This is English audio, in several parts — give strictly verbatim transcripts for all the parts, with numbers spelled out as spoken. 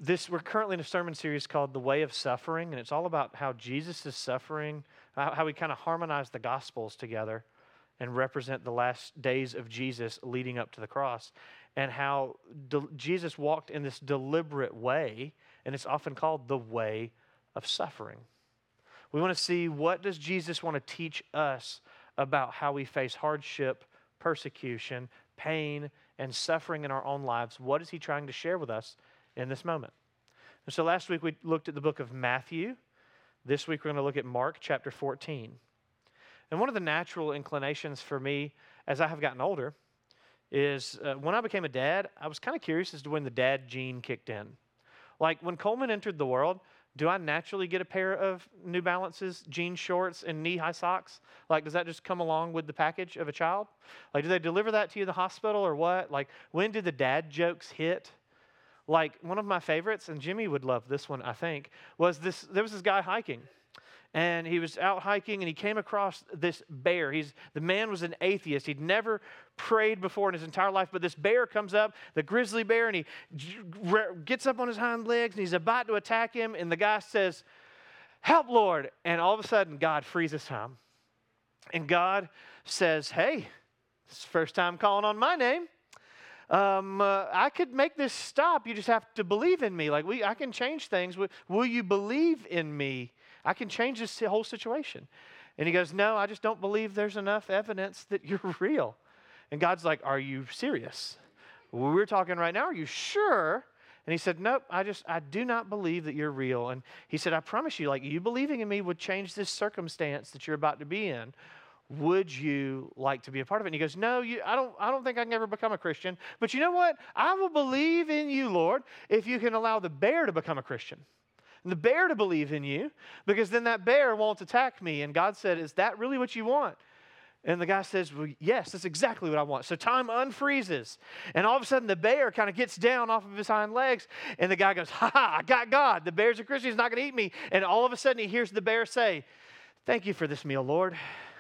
This, we're currently in a sermon series called The Way of Suffering, and it's all about how Jesus is suffering, how, how we kind of harmonize the Gospels together and represent the last days of Jesus leading up to the cross, and how de- Jesus walked in this deliberate way, and it's often called the way of suffering. We want to see, what does Jesus want to teach us about how we face hardship, persecution, pain, and suffering in our own lives? What is he trying to share with us in this moment? And so last week we looked at the book of Matthew. This week we're going to look at Mark chapter fourteen. And one of the natural inclinations for me as I have gotten older is uh, when I became a dad, I was kind of curious as to when the dad gene kicked in. Like when Coleman entered the world, do I naturally get a pair of New Balances, jean shorts, and knee-high socks? Like, does that just come along with the package of a child? Like, do they deliver that to you in the hospital or what? Like, when do the dad jokes hit? Like, one of my favorites, and Jimmy would love this one, I think, was this, there was this guy hiking. And he was out hiking, and he came across this bear. He's the man was an atheist. He'd never prayed before in his entire life, but this bear comes up, the grizzly bear, and he gets up on his hind legs, and he's about to attack him, and the guy says, "Help, Lord." And all of a sudden, God freezes time. And God says, "Hey, this is the first time calling on my name. Um, uh, I could make this stop. You just have to believe in me. Like, we, I can change things. Will, will you believe in me? I can change this whole situation." And he goes, "No, I just don't believe there's enough evidence that you're real." And God's like, "Are you serious? We're talking right now. Are you sure?" And he said, "Nope, I just, I do not believe that you're real." And he said, "I promise you, like, you believing in me would change this circumstance that you're about to be in. Would you like to be a part of it?" And he goes, "No, you, I don't, I don't think I can ever become a Christian. But you know what? I will believe in you, Lord, if you can allow the bear to become a Christian. And the bear to believe in you, because then that bear won't attack me." And God said, "Is that really what you want?" And the guy says, "Well, yes, that's exactly what I want." So time unfreezes. And all of a sudden, the bear kind of gets down off of his hind legs. And the guy goes, "Ha ha, I got God. The bear's a Christian. He's not going to eat me." And all of a sudden, he hears the bear say, "Thank you for this meal, Lord."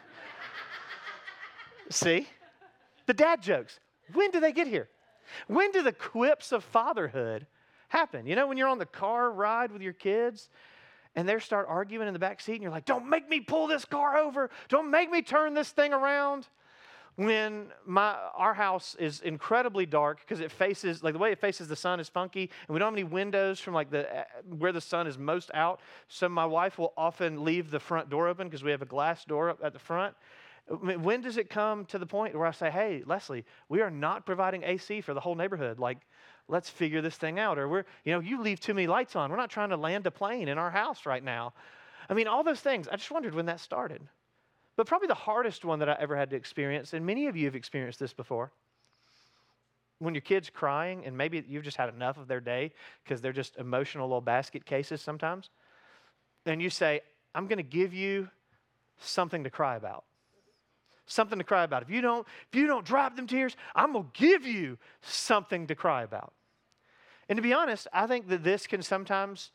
See? The dad jokes. When do they get here? When do the quips of fatherhood happen? You know, when you're on the car ride with your kids and they start arguing in the back seat and you're like, "Don't make me pull this car over. Don't make me turn this thing around." When my our house is incredibly dark because it faces, like the way it faces the sun is funky, and we don't have any windows from like the uh, where the sun is most out. So my wife will often leave the front door open because we have a glass door up at the front. When does it come to the point where I say, "Hey, Leslie, we are not providing A C for the whole neighborhood. Like, let's figure this thing out." Or we're, you know, "You leave too many lights on. We're not trying to land a plane in our house right now." I mean, all those things. I just wondered when that started. But probably the hardest one that I ever had to experience, and many of you have experienced this before, when your kid's crying, and maybe you've just had enough of their day because they're just emotional little basket cases sometimes, and you say, "I'm going to give you something to cry about. Something to cry about. If you don't, if you don't drop them tears, I'm going to give you something to cry about." And to be honest, I think that this can sometimes,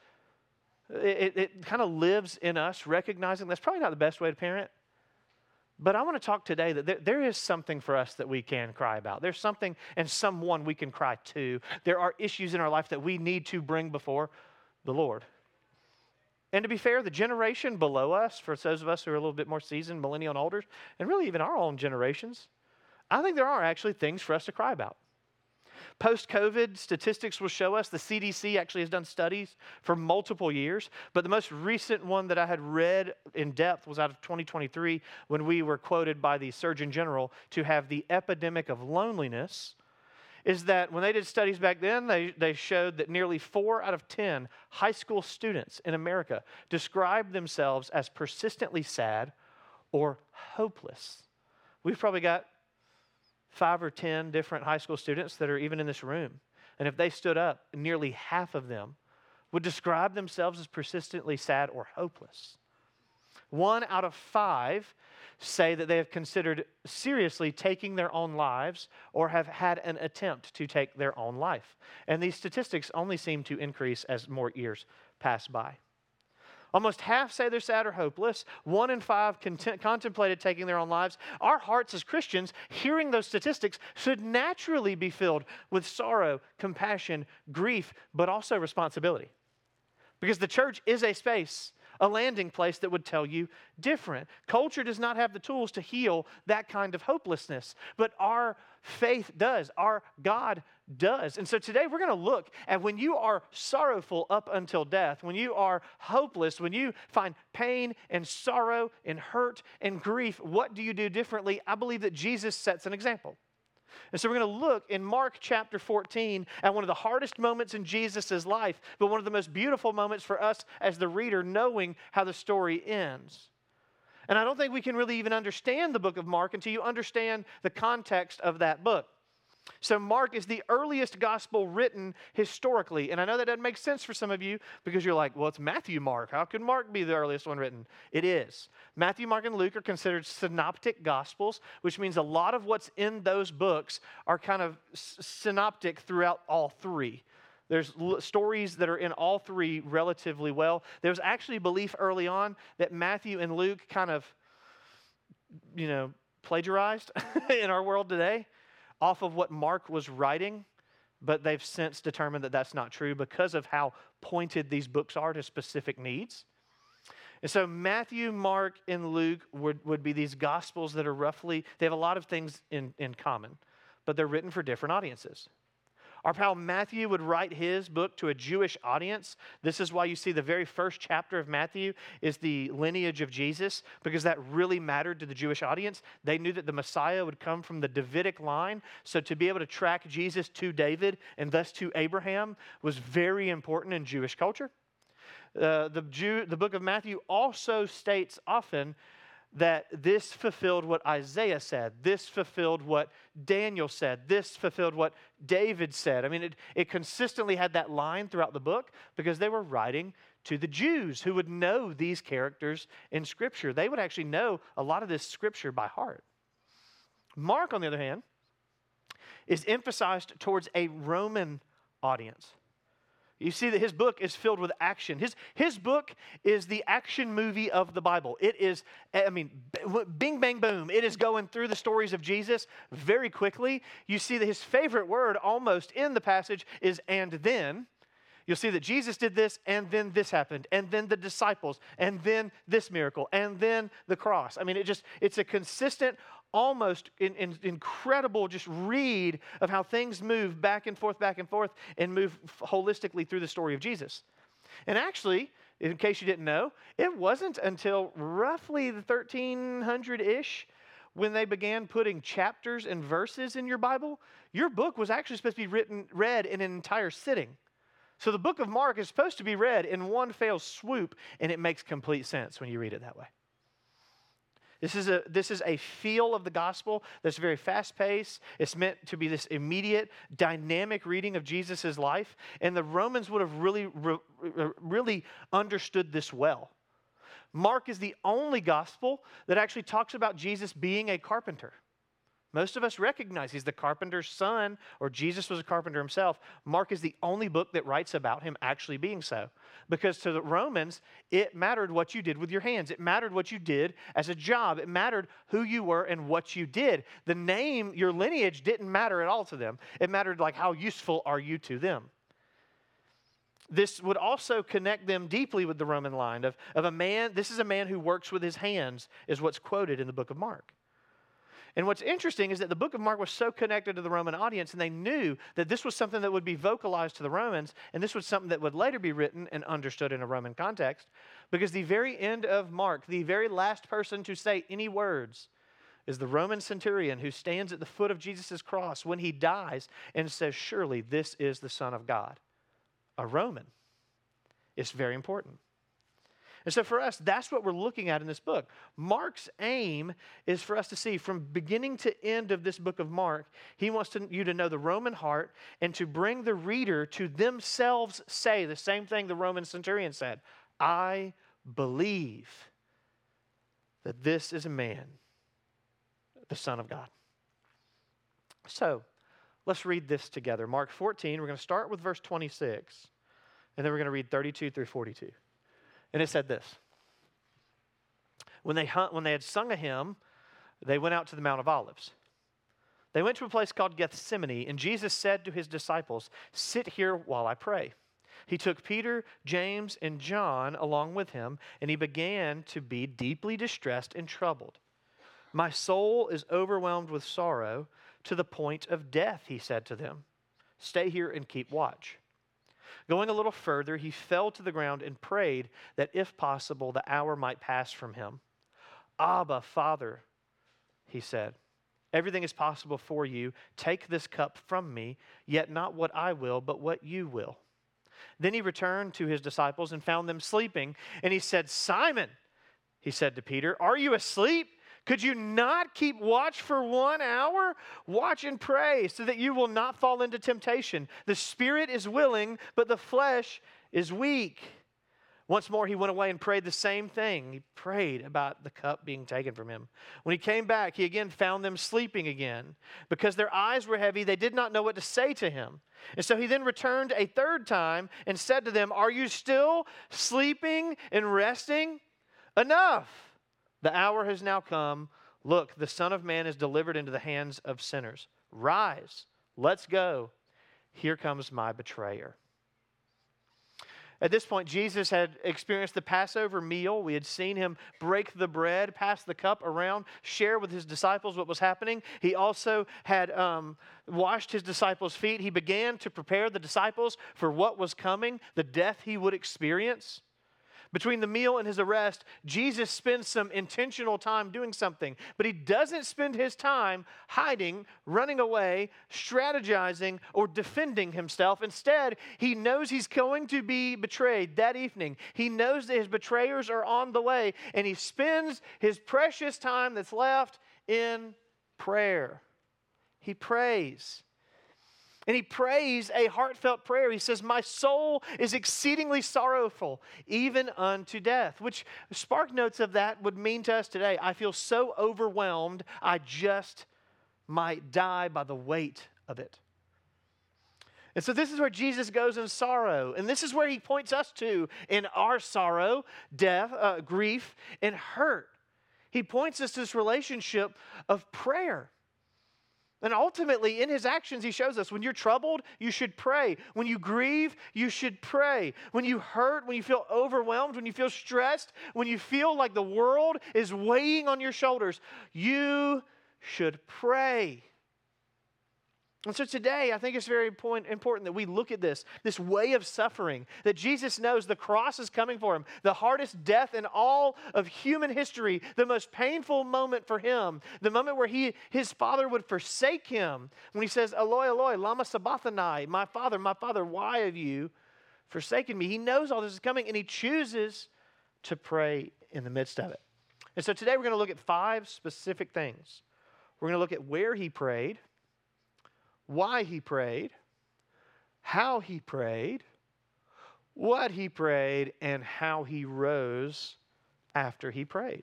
it, it kind of lives in us, recognizing that's probably not the best way to parent. But I want to talk today that there, there is something for us that we can cry about. There's something and someone we can cry to. There are issues in our life that we need to bring before the Lord. And to be fair, the generation below us, for those of us who are a little bit more seasoned, millennial and older, and really even our own generations, I think there are actually things for us to cry about. Post-COVID, statistics will show us, the C D C actually has done studies for multiple years, but the most recent one that I had read in depth was out of twenty twenty-three, when we were quoted by the Surgeon General to have the epidemic of loneliness, is that when they did studies back then, they, they showed that nearly four out of ten high school students in America described themselves as persistently sad or hopeless. We've probably got five or ten different high school students that are even in this room. And if they stood up, nearly half of them would describe themselves as persistently sad or hopeless. One out of five say that they have considered seriously taking their own lives or have had an attempt to take their own life. And these statistics only seem to increase as more years pass by. Almost half say they're sad or hopeless. One in five content, contemplated taking their own lives. Our hearts as Christians, hearing those statistics, should naturally be filled with sorrow, compassion, grief, but also responsibility. Because the church is a space, a landing place that would tell you different. Culture does not have the tools to heal that kind of hopelessness, but our faith does. Our God does. And so today we're going to look at when you are sorrowful up until death, when you are hopeless, when you find pain and sorrow and hurt and grief, what do you do differently? I believe that Jesus sets an example. And so we're going to look in Mark chapter fourteen at one of the hardest moments in Jesus' life, but one of the most beautiful moments for us as the reader, knowing how the story ends. And I don't think we can really even understand the book of Mark until you understand the context of that book. So Mark is the earliest gospel written historically. And I know that doesn't make sense for some of you because you're like, well, it's Matthew, Mark. How could Mark be the earliest one written? It is. Matthew, Mark, and Luke are considered synoptic gospels, which means a lot of what's in those books are kind of synoptic throughout all three. There's l- stories that are in all three relatively well. There's actually belief early on that Matthew and Luke kind of, you know, plagiarized in our world today off of what Mark was writing, but they've since determined that that's not true because of how pointed these books are to specific needs. And so Matthew, Mark, and Luke would, would be these gospels that are roughly, they have a lot of things in, in common, but they're written for different audiences. Our pal Matthew would write his book to a Jewish audience. This is why you see the very first chapter of Matthew is the lineage of Jesus, because that really mattered to the Jewish audience. They knew that the Messiah would come from the Davidic line, so to be able to track Jesus to David and thus to Abraham was very important in Jewish culture. Uh, the, Jew, the book of Matthew also states often that this fulfilled what Isaiah said. This fulfilled what Daniel said. This fulfilled what David said. I mean, it, it consistently had that line throughout the book because they were writing to the Jews who would know these characters in Scripture. They would actually know a lot of this Scripture by heart. Mark, on the other hand, is emphasized towards a Roman audience. You see that his book is filled with action. His, his book is the action movie of the Bible. It is, I mean, bing, bang, boom. It is going through the stories of Jesus very quickly. You see that his favorite word almost in the passage is "and then." You'll see that Jesus did this, and then this happened, and then the disciples, and then this miracle, and then the cross. I mean, it just, it's a consistent, almost in, in, incredible just read of how things move back and forth, back and forth, and move holistically through the story of Jesus. And actually, in case you didn't know, it wasn't until roughly the thirteen hundred-ish when they began putting chapters and verses in your Bible. Your book was actually supposed to be written, read in an entire sitting. So the book of Mark is supposed to be read in one fell swoop, and it makes complete sense when you read it that way. This is a, this is a feel of the gospel that's very fast-paced. It's meant to be this immediate, dynamic reading of Jesus' life, and the Romans would have really, re, really understood this well. Mark is the only gospel that actually talks about Jesus being a carpenter. Most of us recognize he's the carpenter's son, or Jesus was a carpenter himself. Mark is the only book that writes about him actually being so. Because to the Romans, it mattered what you did with your hands. It mattered what you did as a job. It mattered who you were and what you did. The name, your lineage didn't matter at all to them. It mattered like how useful are you to them. This would also connect them deeply with the Roman line of, of a man, this is a man who works with his hands, is what's quoted in the book of Mark. And what's interesting is that the book of Mark was so connected to the Roman audience, and they knew that this was something that would be vocalized to the Romans, and this was something that would later be written and understood in a Roman context, because the very end of Mark, the very last person to say any words, is the Roman centurion who stands at the foot of Jesus' cross when he dies and says, "Surely this is the Son of God." A Roman. It's very important. And so for us, that's what we're looking at in this book. Mark's aim is for us to see from beginning to end of this book of Mark, he wants to, you to know the Roman heart and to bring the reader to themselves say the same thing the Roman centurion said. I believe that this is a man, the Son of God. So let's read this together. Mark fourteen, we're going to start with verse twenty-six, and then we're going to read thirty-two through forty-two. And it said this. When they, hunt, when they had sung a hymn, they went out to the Mount of Olives. They went to a place called Gethsemane, and Jesus said to his disciples, "Sit here while I pray." He took Peter, James, and John along with him, and he began to be deeply distressed and troubled. "My soul is overwhelmed with sorrow to the point of death," he said to them. "Stay here and keep watch." Going a little further, he fell to the ground and prayed that if possible, the hour might pass from him. "Abba, Father," he said, "everything is possible for you. Take this cup from me, yet not what I will, but what you will." Then he returned to his disciples and found them sleeping. And he said, "Simon," he said to Peter, "are you asleep? Could you not keep watch for one hour? Watch and pray so that you will not fall into temptation. The spirit is willing, but the flesh is weak." Once more, he went away and prayed the same thing. He prayed about the cup being taken from him. When he came back, he again found them sleeping again. Because their eyes were heavy, they did not know what to say to him. And so he then returned a third time and said to them, "Are you still sleeping and resting? Enough! The hour has now come. Look, the Son of Man is delivered into the hands of sinners. Rise, let's go. Here comes my betrayer." At this point, Jesus had experienced the Passover meal. We had seen him break the bread, pass the cup around, share with his disciples what was happening. He also had um, washed his disciples' feet. He began to prepare the disciples for what was coming, the death he would experience. Between the meal and his arrest, Jesus spends some intentional time doing something, but he doesn't spend his time hiding, running away, strategizing, or defending himself. Instead, he knows he's going to be betrayed that evening. He knows that his betrayers are on the way, and he spends his precious time that's left in prayer. He prays. And he prays a heartfelt prayer. He says, "My soul is exceedingly sorrowful, even unto death," which spark notes of that would mean to us today, I feel so overwhelmed, I just might die by the weight of it. And so this is where Jesus goes in sorrow. And this is where he points us to in our sorrow, death, uh, grief, and hurt. He points us to this relationship of prayer. And ultimately, in his actions, he shows us when you're troubled, you should pray. When you grieve, you should pray. When you hurt, when you feel overwhelmed, when you feel stressed, when you feel like the world is weighing on your shoulders, you should pray. And so today, I think it's very important that we look at this, this way of suffering, that Jesus knows the cross is coming for him, the hardest death in all of human history, the most painful moment for him, the moment where he, his Father would forsake him, when he says, "Eloi, Eloi, lama sabachthani," my Father, my Father, why have you forsaken me? He knows all this is coming, and he chooses to pray in the midst of it. And so today we're going to look at five specific things. We're going to look at where he prayed, why he prayed, how he prayed, what he prayed, and how he rose after he prayed.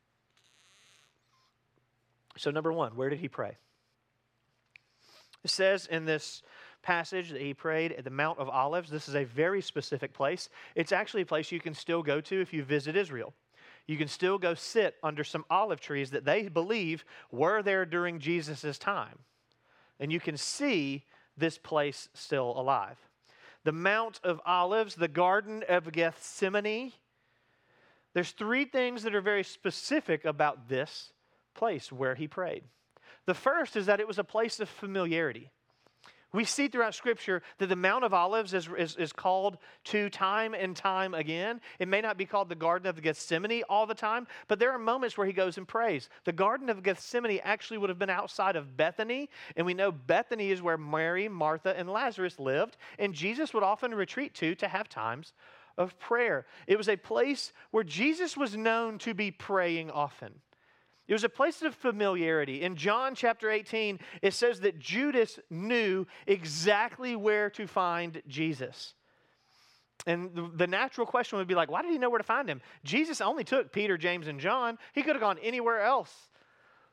So number one, where did he pray? It says in this passage that he prayed at the Mount of Olives. This is a very specific place. It's actually a place you can still go to if you visit Israel. You can still go sit under some olive trees that they believe were there during Jesus' time. And you can see this place still alive. The Mount of Olives, the Garden of Gethsemane. There's three things that are very specific about this place where he prayed. The first is that it was a place of familiarity. We see throughout Scripture that the Mount of Olives is, is, is called to time and time again. It may not be called the Garden of Gethsemane all the time, but there are moments where he goes and prays. The Garden of Gethsemane actually would have been outside of Bethany, and we know Bethany is where Mary, Martha, and Lazarus lived, and Jesus would often retreat to to have times of prayer. It was a place where Jesus was known to be praying often. It was a place of familiarity. In John chapter eighteen, it says that Judas knew exactly where to find Jesus. And the, the natural question would be like, why did he know where to find him? Jesus only took Peter, James, and John. He could have gone anywhere else.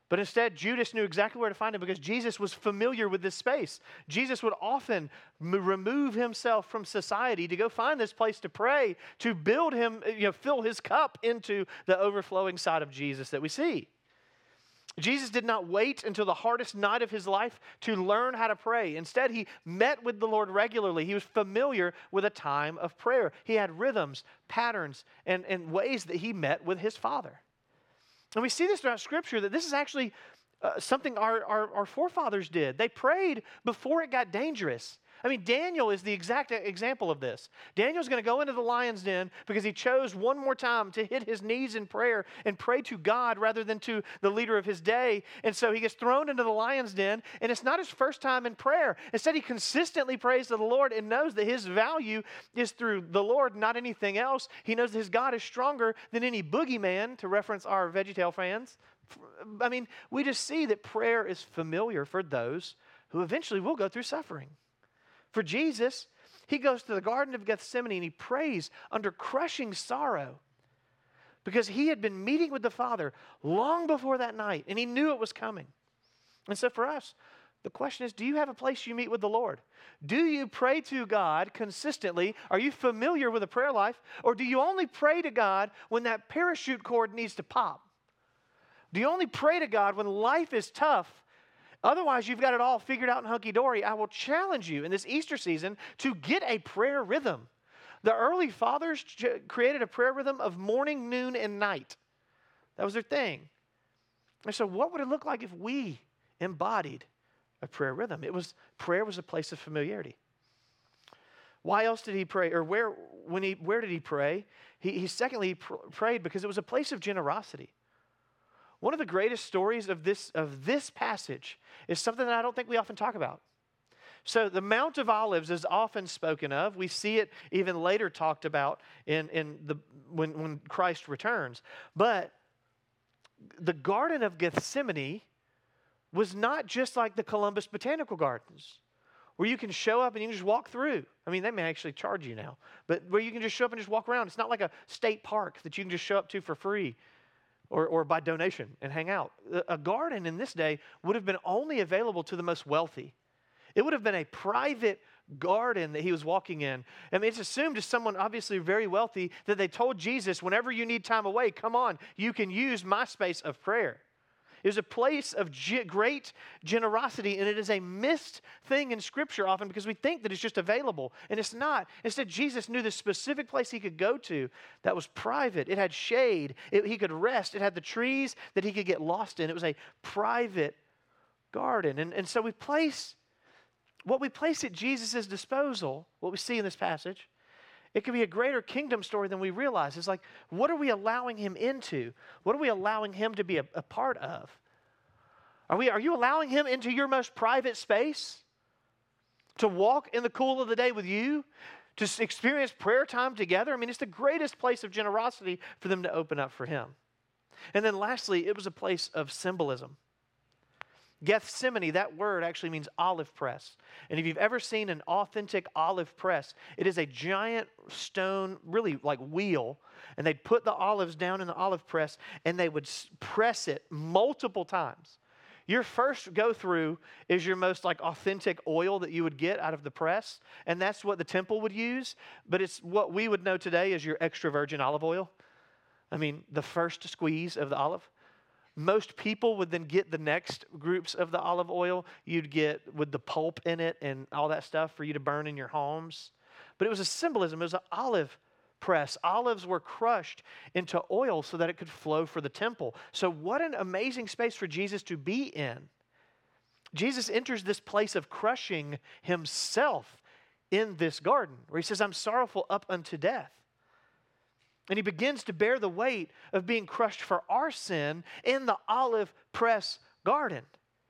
But instead, Judas knew exactly where to find him because Jesus was familiar with this space. Jesus would often m- remove himself from society to go find this place to pray, to build him, you know, fill his cup into the overflowing side of Jesus that we see. Jesus did not wait until the hardest night of his life to learn how to pray. Instead, he met with the Lord regularly. He was familiar with a time of prayer. He had rhythms, patterns, and, and ways that he met with his Father. And we see this throughout Scripture, that this is actually uh, something our, our, our forefathers did. They prayed before it got dangerous. I mean, Daniel is the exact example of this. Daniel's going to go into the lion's den because he chose one more time to hit his knees in prayer and pray to God rather than to the leader of his day. And so he gets thrown into the lion's den, and it's not his first time in prayer. Instead, he consistently prays to the Lord and knows that his value is through the Lord, not anything else. He knows that his God is stronger than any boogeyman, to reference our VeggieTale fans. I mean, we just see that prayer is familiar for those who eventually will go through suffering. For Jesus, he goes to the Garden of Gethsemane and he prays under crushing sorrow because he had been meeting with the Father long before that night and he knew it was coming. And so for us, the question is, do you have a place you meet with the Lord? Do you pray to God consistently? Are you familiar with a prayer life? Or do you only pray to God when that parachute cord needs to pop? Do you only pray to God when life is tough? Otherwise, you've got it all figured out in hunky-dory. I will challenge you in this Easter season to get a prayer rhythm. The early fathers ch- created a prayer rhythm of morning, noon, and night. That was their thing. And so what would it look like if we embodied a prayer rhythm? It was, prayer was a place of familiarity. Why else did he pray? Or where, when he, where did he pray? He, he secondly pr- prayed because it was a place of generosity. One of the greatest stories of this, of this passage is something that I don't think we often talk about. So the Mount of Olives is often spoken of. We see it even later talked about in, in the, when, when Christ returns. But the Garden of Gethsemane was not just like the Columbus Botanical Gardens, where you can show up and you can just walk through. I mean, they may actually charge you now, but where you can just show up and just walk around. It's not like a state park that you can just show up to for free. Or, or by donation and hang out. A garden in this day would have been only available to the most wealthy. It would have been a private garden that he was walking in. I mean, it's assumed as someone obviously very wealthy that they told Jesus, whenever you need time away, come on, you can use my space of prayer. It was a place of ge- great generosity, and it is a missed thing in Scripture often because we think that it's just available, and it's not. Instead, Jesus knew the specific place he could go to that was private. It had shade. It, he could rest. It had the trees that he could get lost in. It was a private garden. And, and so we place, what we place at Jesus' disposal, what we see in this passage, it can be a greater kingdom story than we realize. It's like, what are we allowing him into? What are we allowing him to be a, a part of? Are we, are you allowing him into your most private space? To walk in the cool of the day with you? To experience prayer time together? I mean, it's the greatest place of generosity for them to open up for him. And then lastly, it was a place of symbolism. Gethsemane, that word actually means olive press. And if you've ever seen an authentic olive press, it is a giant stone, really like wheel, and they'd put the olives down in the olive press, and they would press it multiple times. Your first go through is your most like authentic oil that you would get out of the press, and that's what the temple would use, but it's what we would know today as your extra virgin olive oil. I mean, the first squeeze of the olive. Most people would then get the next groups of the olive oil. You'd get with the pulp in it and all that stuff for you to burn in your homes. But it was a symbolism. It was an olive press. Olives were crushed into oil so that it could flow for the temple. So what an amazing space for Jesus to be in. Jesus enters this place of crushing himself in this garden where he says, I'm sorrowful up unto death. And he begins to bear the weight of being crushed for our sin in the olive press garden.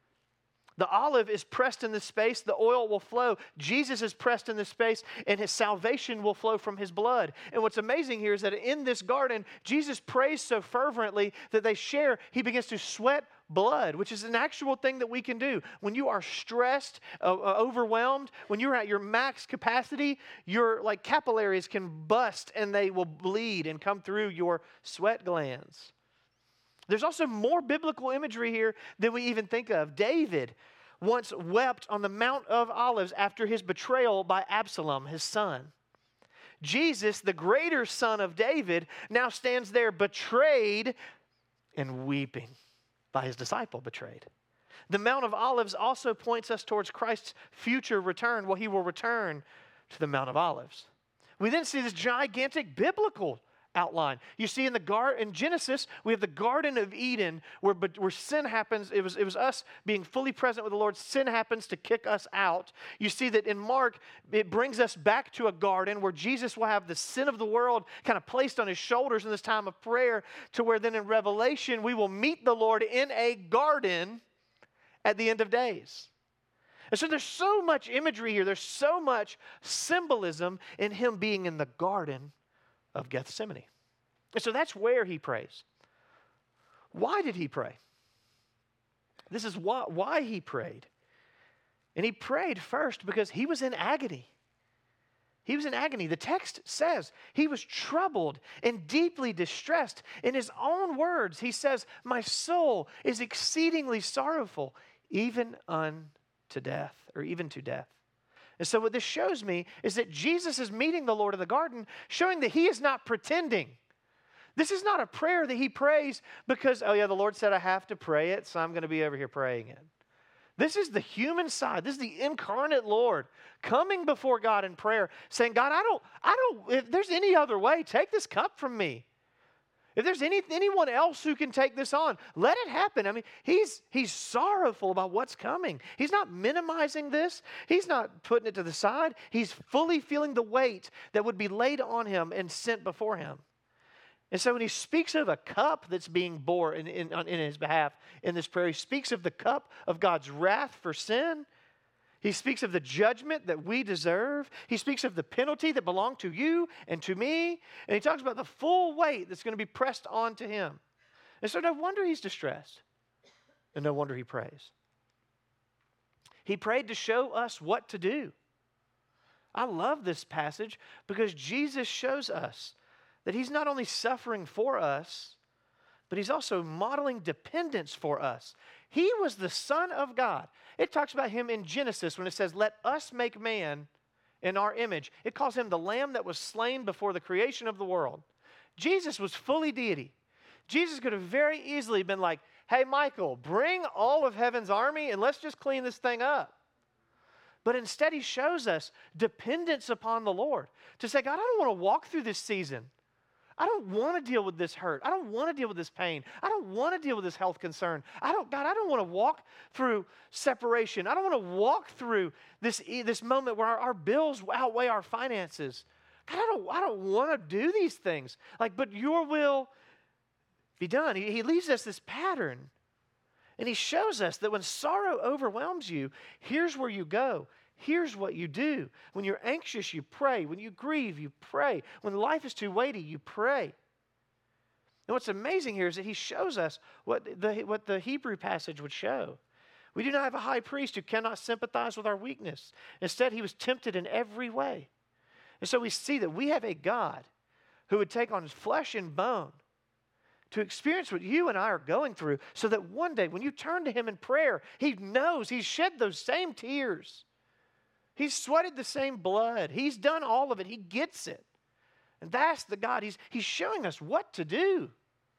The olive is pressed in this space, the oil will flow. Jesus is pressed in this space, and his salvation will flow from his blood. And what's amazing here is that in this garden, Jesus prays so fervently that they share, he begins to sweat blood, which is an actual thing that we can do. When you are stressed, uh, uh, overwhelmed, when you're at your max capacity, your like capillaries can bust and they will bleed and come through your sweat glands. There's also more biblical imagery here than we even think of. David once wept on the Mount of Olives after his betrayal by Absalom, his son. Jesus, the greater son of David, now stands there betrayed and weeping by his disciple betrayed. The Mount of Olives also points us towards Christ's future return. Well, he will return to the Mount of Olives. We then see this gigantic biblical outline. You see in the gar- in Genesis, we have the Garden of Eden where, where sin happens. It was, it was us being fully present with the Lord. Sin happens to kick us out. You see that in Mark, it brings us back to a garden where Jesus will have the sin of the world kind of placed on his shoulders in this time of prayer, to where then in Revelation, we will meet the Lord in a garden at the end of days. And so there's so much imagery here. There's so much symbolism in him being in the Garden of Gethsemane. And so that's where he prays. Why did he pray? This is why, why he prayed. And he prayed first because he was in agony. He was in agony. The text says he was troubled and deeply distressed. In his own words, he says, "My soul is exceedingly sorrowful, even unto death," or even to death. And so what this shows me is that Jesus is meeting the Lord in the garden, showing that he is not pretending. This is not a prayer that he prays because, oh yeah, the Lord said I have to pray it, so I'm going to be over here praying it. This is the human side. This is the incarnate Lord coming before God in prayer, saying, God, I don't, I don't, if there's any other way, take this cup from me. If there's any, anyone else who can take this on, let it happen. I mean, he's, he's sorrowful about what's coming. He's not minimizing this. He's not putting it to the side. He's fully feeling the weight that would be laid on him and sent before him. And so when he speaks of a cup that's being bore in, in, in his behalf in this prayer, he speaks of the cup of God's wrath for sin. He speaks of the judgment that we deserve. He speaks of the penalty that belonged to you and to me. And he talks about the full weight that's going to be pressed onto him. And so no wonder he's distressed. And no wonder he prays. He prayed to show us what to do. I love this passage because Jesus shows us that he's not only suffering for us, but he's also modeling dependence for us. He was the Son of God. It talks about him in Genesis when it says, let us make man in our image. It calls him the lamb that was slain before the creation of the world. Jesus was fully deity. Jesus could have very easily been like, hey, Michael, bring all of heaven's army and let's just clean this thing up. But instead he shows us dependence upon the Lord to say, God, I don't want to walk through this season. I don't want to deal with this hurt. I don't want to deal with this pain. I don't want to deal with this health concern. I don't, God, I don't want to walk through separation. I don't want to walk through this, this moment where our, our bills outweigh our finances. God, I don't, I don't want to do these things. Like, but your will be done. He, he leaves us this pattern. And he shows us that when sorrow overwhelms you, here's where you go. Here's what you do. When you're anxious, you pray. When you grieve, you pray. When life is too weighty, you pray. And what's amazing here is that he shows us what the, what the Hebrew passage would show. We do not have a high priest who cannot sympathize with our weakness. Instead, he was tempted in every way. And so we see that we have a God who would take on flesh and bone to experience what you and I are going through, so that one day when you turn to him in prayer, he knows he's shed those same tears. He's sweated the same blood. He's done all of it. He gets it. And that's the God. He's, he's showing us what to do.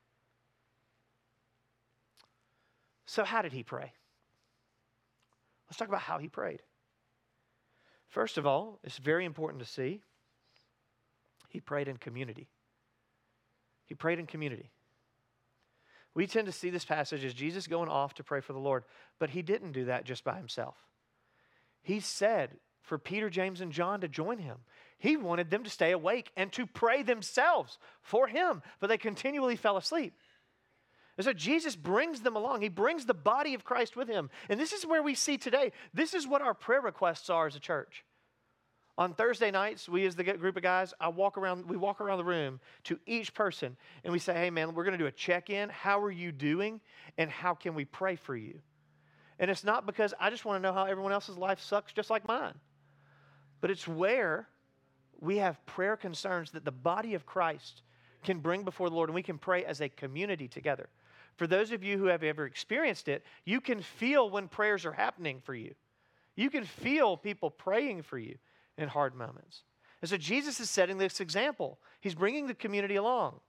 So how did he pray? Let's talk about how he prayed. First of all, it's very important to see, he prayed in community. He prayed in community. We tend to see this passage as Jesus going off to pray for the Lord, but he didn't do that just by himself. He said for Peter, James, and John to join him. He wanted them to stay awake and to pray themselves for him, but they continually fell asleep. And so Jesus brings them along. He brings the body of Christ with him. And this is where we see today, this is what our prayer requests are as a church. On Thursday nights, we as the group of guys, I walk around, we walk around the room to each person and we say, hey man, we're going to do a check-in. How are you doing? And how can we pray for you? And it's not because I just want to know how everyone else's life sucks just like mine. But it's where we have prayer concerns that the body of Christ can bring before the Lord, and we can pray as a community together. For those of you who have ever experienced it, you can feel when prayers are happening for you. You can feel people praying for you in hard moments. And so Jesus is setting this example. He's bringing the community along.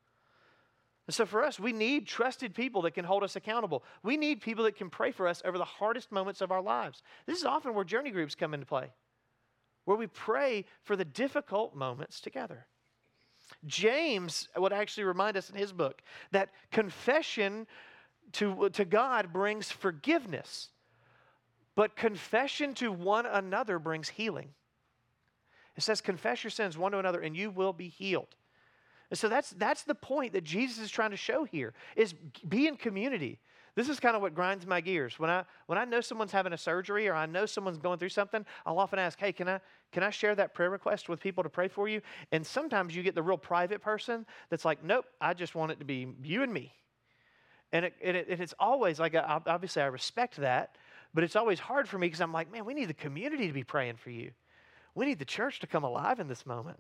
And so for us, we need trusted people that can hold us accountable. We need people that can pray for us over the hardest moments of our lives. This is often where journey groups come into play, where we pray for the difficult moments together. James would actually remind us in his book that confession to, to God brings forgiveness, but confession to one another brings healing. It says, confess your sins one to another and you will be healed. And so that's, that's the point that Jesus is trying to show here, is be in community. This is kind of what grinds my gears. When I, when I know someone's having a surgery or I know someone's going through something, I'll often ask, hey, can I, can I share that prayer request with people to pray for you? And sometimes you get the real private person that's like, nope, I just want it to be you and me. And, it, and, it, and it's always like, obviously I respect that, but it's always hard for me because I'm like, man, we need the community to be praying for you. We need the church to come alive in this moment.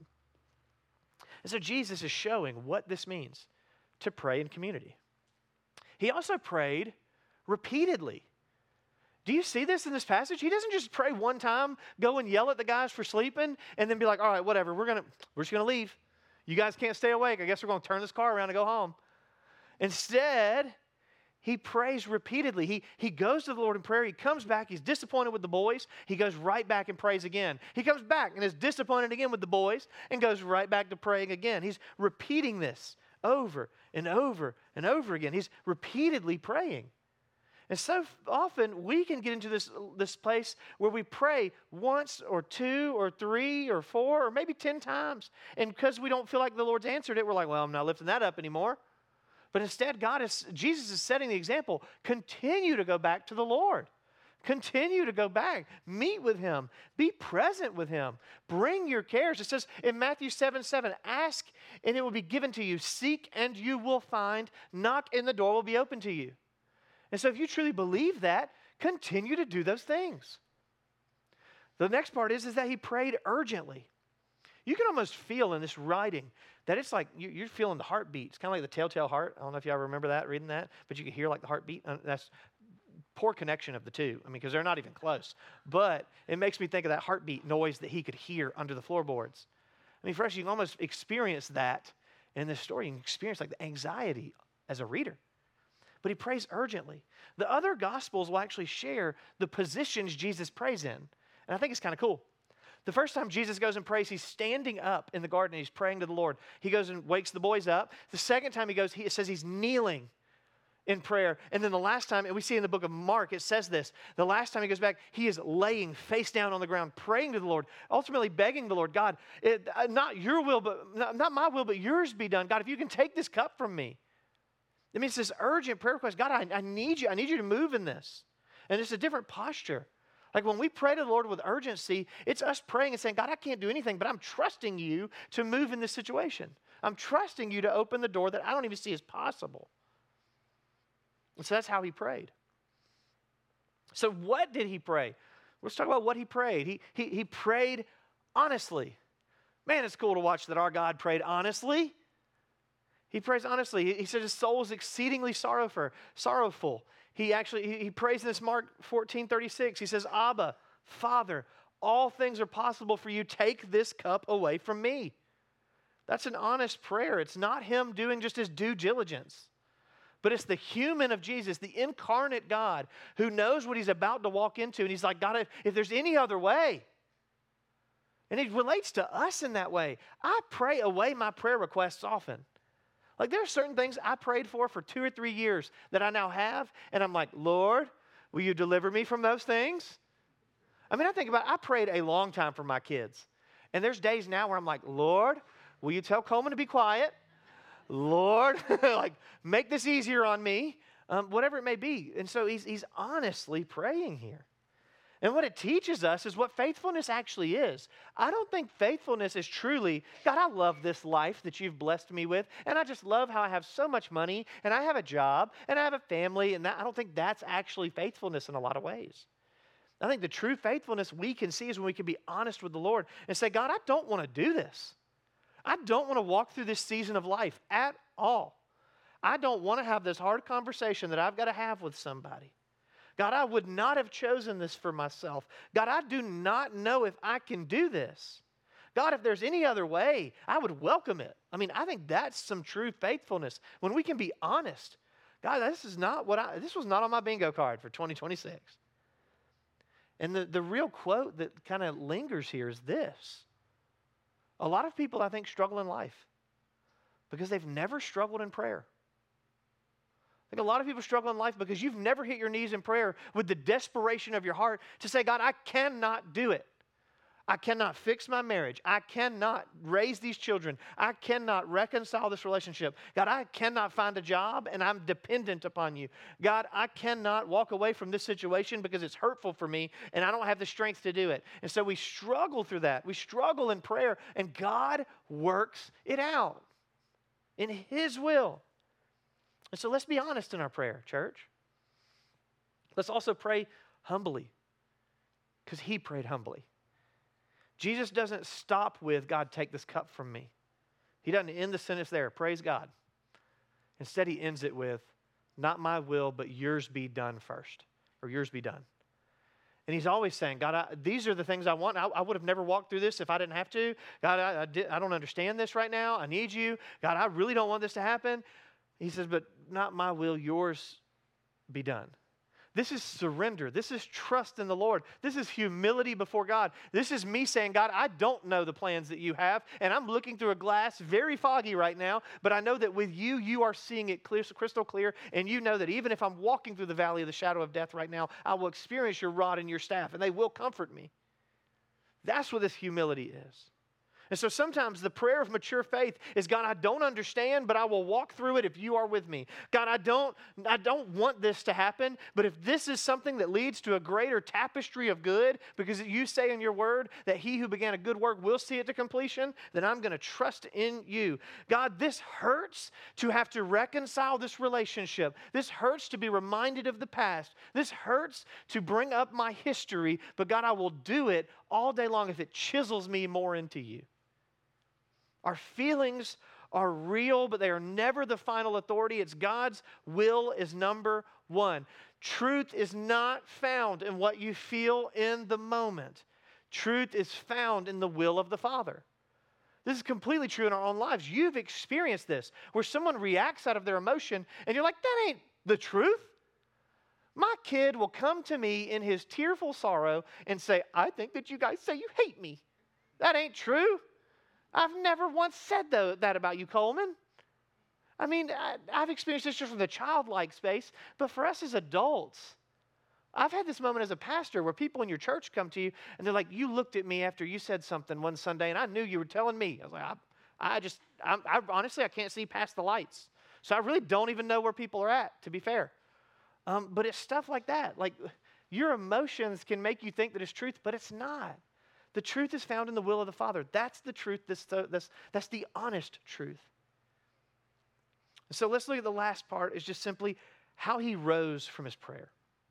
And so Jesus is showing what this means to pray in community. He also prayed repeatedly. Do you see this in this passage? He doesn't just pray one time, go and yell at the guys for sleeping, and then be like, all right, whatever, we're gonna, we're just going to leave. You guys can't stay awake. I guess we're going to turn this car around and go home. Instead, he prays repeatedly. He, he goes to the Lord in prayer. He comes back. He's disappointed with the boys. He goes right back and prays again. He comes back and is disappointed again with the boys and goes right back to praying again. He's repeating this over and over and over again. He's repeatedly praying. And so often we can get into this, this place where we pray once or two or three or four or maybe ten times. And because we don't feel like the Lord's answered it, we're like, well, I'm not lifting that up anymore. But instead, God is, Jesus is setting the example. Continue to go back to the Lord. Continue to go back. Meet with Him. Be present with Him. Bring your cares. It says in Matthew seven seven, ask and it will be given to you. Seek and you will find. Knock and the door will be open to you. And so if you truly believe that, continue to do those things. The next part is, is that He prayed urgently. You can almost feel in this writing that it's like you're feeling the heartbeat. It's kind of like the telltale heart. I don't know if y'all remember that, reading that, but you can hear like the heartbeat. That's poor connection of the two. I mean, because they're not even close. But it makes me think of that heartbeat noise that he could hear under the floorboards. I mean, for us, you can almost experience that in this story. You can experience like the anxiety as a reader. But he prays urgently. The other Gospels will actually share the positions Jesus prays in. And I think it's kind of cool. The first time Jesus goes and prays, he's standing up in the garden and he's praying to the Lord. He goes and wakes the boys up. The second time he goes, he, it says he's kneeling in prayer. And then the last time, and we see in the book of Mark, it says this. The last time he goes back, he is laying face down on the ground, praying to the Lord, ultimately begging the Lord, God, it, not your will, but not, not my will, but yours be done. God, if you can take this cup from me. I mean, it's this urgent prayer request. God, I, I need you. I need you to move in this. And it's a different posture. Like when we pray to the Lord with urgency, it's us praying and saying, God, I can't do anything, but I'm trusting you to move in this situation. I'm trusting you to open the door that I don't even see as possible. And so that's how he prayed. So what did he pray? Let's talk about what he prayed. He, he, he prayed honestly. Man, it's cool to watch that our God prayed honestly. He prays honestly. He, he said his soul is exceedingly sorrowful. sorrowful. He actually, he, he prays in this Mark fourteen thirty-six. He says, Abba, Father, all things are possible for you. Take this cup away from me. That's an honest prayer. It's not him doing just his due diligence. But it's the human of Jesus, the incarnate God, who knows what he's about to walk into. And he's like, God, if, if there's any other way. And he relates to us in that way. I pray away my prayer requests often. Like there are certain things I prayed for for two or three years that I now have. And I'm like, Lord, will you deliver me from those things? I mean, I think about it. I prayed a long time for my kids. And there's days now where I'm like, Lord, will you tell Coleman to be quiet? Lord, like make this easier on me, um, whatever it may be. And so he's, he's honestly praying here. And what it teaches us is what faithfulness actually is. I don't think faithfulness is truly, God, I love this life that you've blessed me with, and I just love how I have so much money, and I have a job, and I have a family, and that, I don't think that's actually faithfulness in a lot of ways. I think the true faithfulness we can see is when we can be honest with the Lord and say, God, I don't want to do this. I don't want to walk through this season of life at all. I don't want to have this hard conversation that I've got to have with somebody. God, I would not have chosen this for myself. God, I do not know if I can do this. God, if there's any other way, I would welcome it. I mean, I think that's some true faithfulness. When we can be honest, God, this is not what I, this was not on my bingo card for twenty twenty-six. And the, the real quote that kind of lingers here is this. A lot of people, I think, struggle in life because they've never struggled in prayer. I think a lot of people struggle in life because you've never hit your knees in prayer with the desperation of your heart to say, God, I cannot do it. I cannot fix my marriage. I cannot raise these children. I cannot reconcile this relationship. God, I cannot find a job and I'm dependent upon you. God, I cannot walk away from this situation because it's hurtful for me and I don't have the strength to do it. And so we struggle through that. We struggle in prayer and God works it out in His will. And so let's be honest in our prayer, church. Let's also pray humbly because He prayed humbly. Jesus doesn't stop with, God, take this cup from me. He doesn't end the sentence there, praise God. Instead, He ends it with, not my will, but yours be done first, or yours be done. And He's always saying, God, I, these are the things I want. I, I would have never walked through this if I didn't have to. God, I, I, did, I don't understand this right now. I need you. God, I really don't want this to happen. He says, but not my will, yours be done. This is surrender. This is trust in the Lord. This is humility before God. This is me saying, God, I don't know the plans that you have, and I'm looking through a glass very foggy right now, but I know that with you, you are seeing it clear, crystal clear, and you know that even if I'm walking through the valley of the shadow of death right now, I will experience your rod and your staff, and they will comfort me. That's what this humility is. And so sometimes the prayer of mature faith is, God, I don't understand, but I will walk through it if you are with me. God, I don't, I don't want this to happen, but if this is something that leads to a greater tapestry of good, because you say in your word that he who began a good work will see it to completion, then I'm going to trust in you. God, this hurts to have to reconcile this relationship. This hurts to be reminded of the past. This hurts to bring up my history, but God, I will do it all day long if it chisels me more into you. Our feelings are real, but they are never the final authority. It's God's will is number one. Truth is not found in what you feel in the moment. Truth is found in the will of the Father. This is completely true in our own lives. You've experienced this, where someone reacts out of their emotion, and you're like, that ain't the truth. My kid will come to me in his tearful sorrow and say, I think that you guys say you hate me. That ain't true. I've never once said that about you, Coleman. I mean, I, I've experienced this just from the childlike space, but for us as adults, I've had this moment as a pastor where people in your church come to you and they're like, you looked at me after you said something one Sunday and I knew you were telling me. I was like, I, I just, I, I honestly, I can't see past the lights. So I really don't even know where people are at, to be fair. Um, but it's stuff like that. Like your emotions can make you think that it's truth, but it's not. The truth is found in the will of the Father. That's the truth. That's the, that's, that's the honest truth. So let's look at the last part. Is just simply how he rose from his prayer.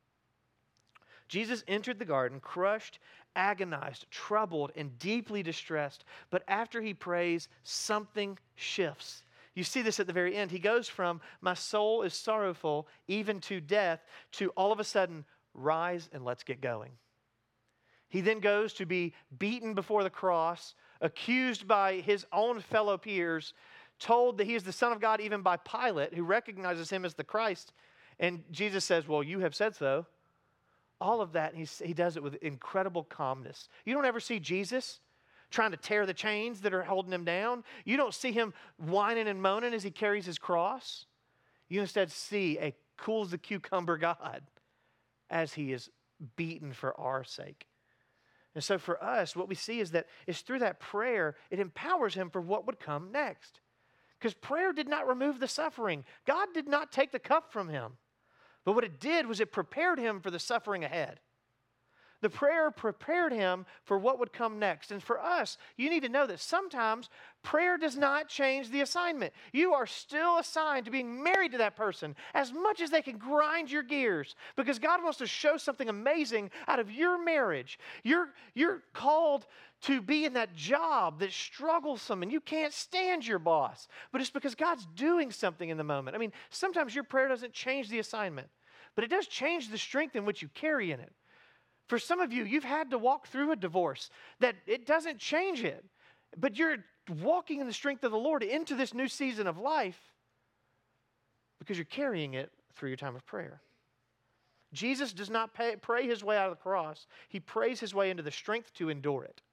Jesus entered the garden, crushed, agonized, troubled, and deeply distressed. But after he prays, something shifts. You see this at the very end. He goes from, my soul is sorrowful, even to death, to all of a sudden, rise and let's get going. He then goes to be beaten before the cross, accused by his own fellow peers, told that he is the Son of God even by Pilate, who recognizes him as the Christ. And Jesus says, well, you have said so. All of that, he, he does it with incredible calmness. You don't ever see Jesus trying to tear the chains that are holding him down. You don't see him whining and moaning as he carries his cross. You instead see a cool as a cucumber God as he is beaten for our sake. And so for us, what we see is that is through that prayer, it empowers him for what would come next. Because prayer did not remove the suffering. God did not take the cup from him. But what it did was it prepared him for the suffering ahead. The prayer prepared him for what would come next. And for us, you need to know that sometimes prayer does not change the assignment. You are still assigned to being married to that person as much as they can grind your gears, because God wants to show something amazing out of your marriage. You're, you're called to be in that job that's strugglesome and you can't stand your boss, but it's because God's doing something in the moment. I mean, sometimes your prayer doesn't change the assignment, but it does change the strength in which you carry in it. For some of you, you've had to walk through a divorce that it doesn't change it, but you're walking in the strength of the Lord into this new season of life because you're carrying it through your time of prayer. Jesus does not pay, pray his way out of the cross. He prays his way into the strength to endure it.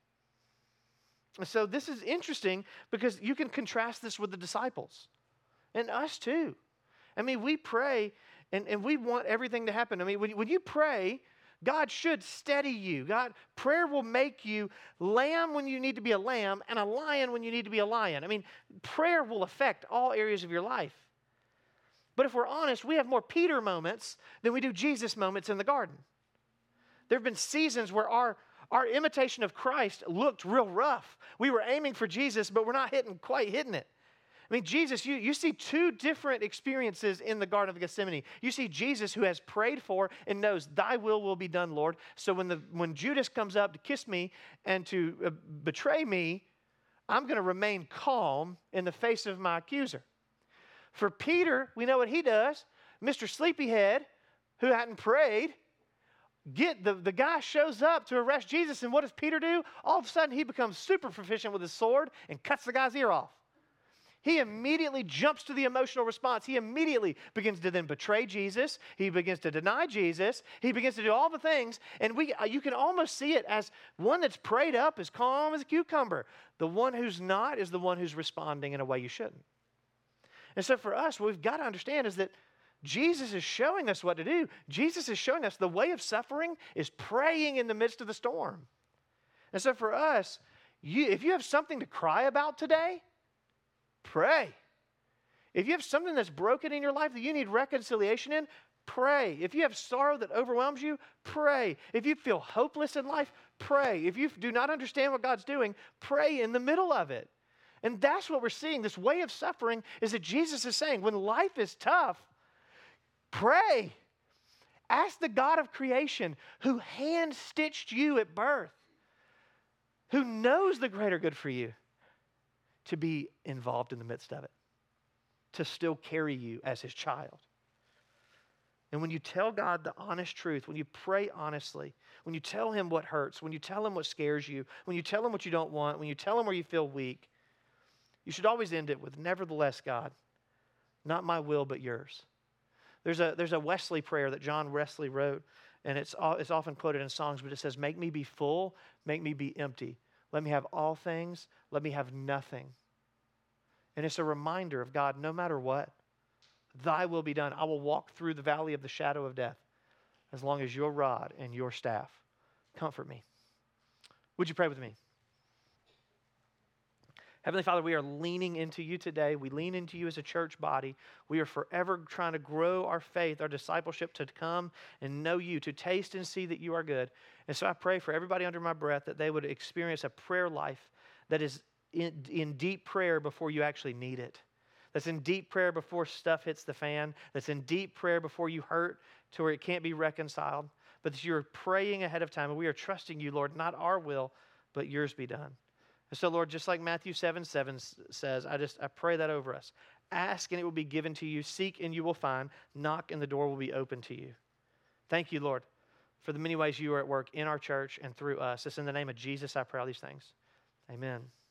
And so this is interesting because you can contrast this with the disciples and us too. I mean, we pray and, and we want everything to happen. I mean, when, when you pray, God should steady you. God, prayer will make you lamb when you need to be a lamb and a lion when you need to be a lion. I mean, prayer will affect all areas of your life. But if we're honest, we have more Peter moments than we do Jesus moments in the garden. There have been seasons where our, our imitation of Christ looked real rough. We were aiming for Jesus, but we're not hitting, quite hitting it. I mean, Jesus, you, you see two different experiences in the Garden of Gethsemane. You see Jesus who has prayed for and knows, thy will will be done, Lord. So when, the, when Judas comes up to kiss me and to uh, betray me, I'm going to remain calm in the face of my accuser. For Peter, we know what he does. Mister Sleepyhead, who hadn't prayed, get the, the guy shows up to arrest Jesus, and what does Peter do? All of a sudden, he becomes super proficient with his sword and cuts the guy's ear off. He immediately jumps to the emotional response. He immediately begins to then betray Jesus. He begins to deny Jesus. He begins to do all the things. And we, you can almost see it as one that's prayed up, as calm as a cucumber. The one who's not is the one who's responding in a way you shouldn't. And so for us, what we've got to understand is that Jesus is showing us what to do. Jesus is showing us the way of suffering is praying in the midst of the storm. And so for us, you, if you have something to cry about today, pray. If you have something that's broken in your life that you need reconciliation in, pray. If you have sorrow that overwhelms you, pray. If you feel hopeless in life, pray. If you do not understand what God's doing, pray in the middle of it. And that's what we're seeing. This way of suffering is that Jesus is saying, when life is tough, pray. Ask the God of creation who hand-stitched you at birth, who knows the greater good for you, to be involved in the midst of it, to still carry you as his child. And when you tell God the honest truth, when you pray honestly, when you tell him what hurts, when you tell him what scares you, when you tell him what you don't want, when you tell him where you feel weak, you should always end it with, nevertheless, God, not my will, but yours. There's a, there's a Wesley prayer that John Wesley wrote, and it's, it's often quoted in songs, but it says, make me be full, make me be empty. Let me have all things. Let me have nothing. And it's a reminder of God, no matter what, thy will be done. I will walk through the valley of the shadow of death as long as your rod and your staff comfort me. Would you pray with me? Heavenly Father, we are leaning into you today. We lean into you as a church body. We are forever trying to grow our faith, our discipleship, to come and know you, to taste and see that you are good. And so I pray for everybody under my breath that they would experience a prayer life that is in, in deep prayer before you actually need it. That's in deep prayer before stuff hits the fan. That's in deep prayer before you hurt to where it can't be reconciled. But that you're praying ahead of time, and we are trusting you, Lord, not our will, but yours be done. And so, Lord, just like Matthew seven seven says, I just I pray that over us. Ask and it will be given to you. Seek and you will find. Knock and the door will be open to you. Thank you, Lord, for the many ways you are at work in our church and through us. It's in the name of Jesus I pray all these things. Amen.